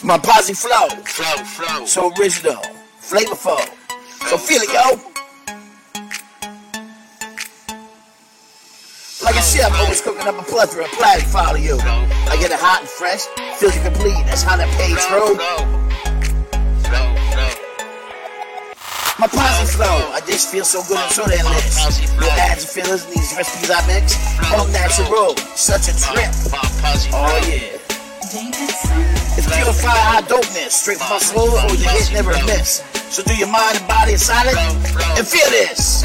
My posse flow, Flow. so original, flavorful, so feel it, yo. Like I said, I'm always cooking up a plethora of platter to follow you. I get it hot and fresh, feels you complete, that's how that page roll. My posse flow, I just feel so good and so that list. No ads and fillers in these recipes I mix, all natural, such a trip. Oh yeah. It's purified high dopeness, straight from my soul, or your hit never miss. So do your mind and body silent, and feel this.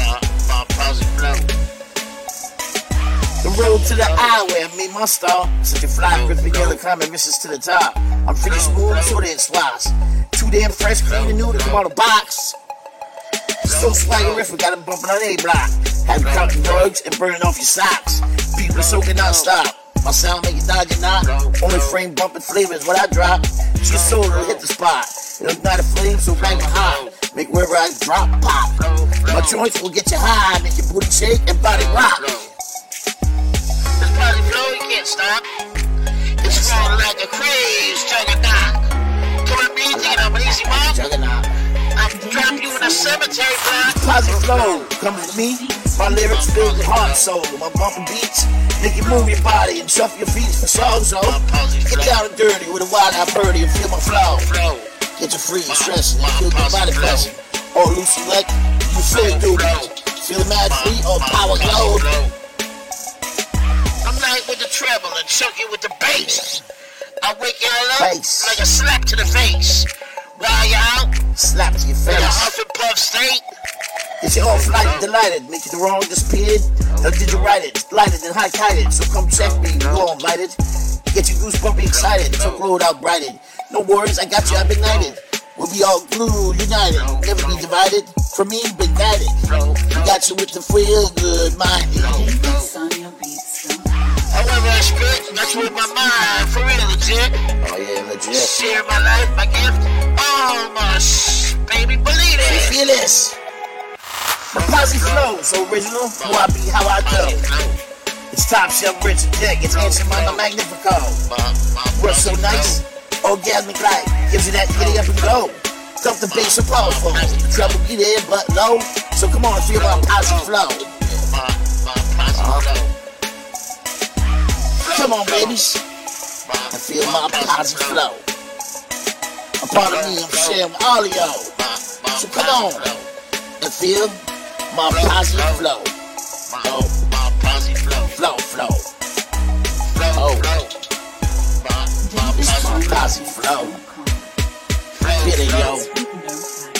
The road to the eye where I meet my star. Such a fly, crispy yellow climbing misses to the top. I'm freaking smooth, so then slice. Too damn fresh, clean and new to come out of box. So swaggerific, got them bumping on A block. Have you counting drugs and burning off your socks. People are soaking non-stop. My sound make you nod your knot. Only frame bumping flavor is what I drop. Your soul will hit the spot. It'll ignite a flame so bang and hot. Make wherever I drop pop. My joints will get you high, make your booty shake and body rock. This posse flow, you can't stop. It's flowing like a craze juggernaut. Come at me, thinking I'm an easy mom. Juggernaut. I'm dropping you in a cemetery block. Posse flow, come with me. My lyrics build your heart and soul. My bumping beats make you move your body and shuffle your feet for so. Get down and dirty with a wide-eyed birdie and feel my flow. Get you free and stressing and feel your body pressing. Or loose select, you feel it through me. Feel mad free or power load. I'm light with the treble and choke you with the bass. I wake y'all up like a slap to the face. While you out, slap to your face. In a huff and puff state. Get you off light and delighted, make it the wrong disappeared. Or did you write it, lighted and high-kited? So come check me, you all invited. Get you goosebumpy excited, so glowed out brighted. No worries, I got you, I've been knighted. We'll be all glued, united, never be divided. For me, been guided. We got you with the feel good minded. However I spit, that's with my mind, for real legit. Oh yeah, legit. Share my life, my gift, almost, baby, believe it. You feel this? My posse flow, so original, who I be, how I go. It's top shelf rich and dick, it's answering my magnifico. Work so nice, orgasmic light, gives you that giddy up and go. Dump the bass so powerful, trouble be there but low. So come on, feel my posse flow. Come on, babies, and feel my posse flow. A part of me I'm sharing with all of y'all. So come on, and feel my posse flow. Flow. It's my posse flow. Feel it, yo.